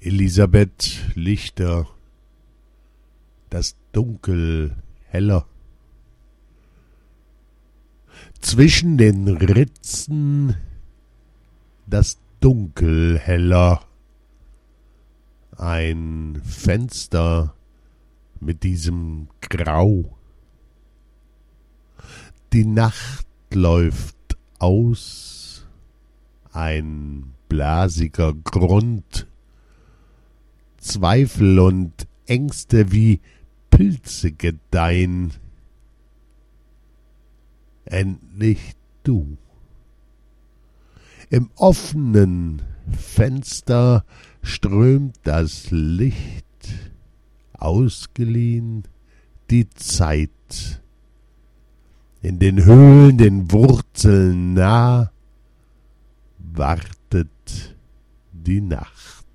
Elisabeth lichter, das Dunkel heller. Zwischen den Ritzen das Dunkel heller. Ein Fenster mit diesem Grau. Die Nacht läuft aus, ein blasiger Grund. Zweifel und Ängste wie Pilze gedeihen. Endlich du. Im offenen Fenster strömt das Licht, ausgeliehen die Zeit. In den Höhlen, den Wurzeln nah, wartet die Nacht.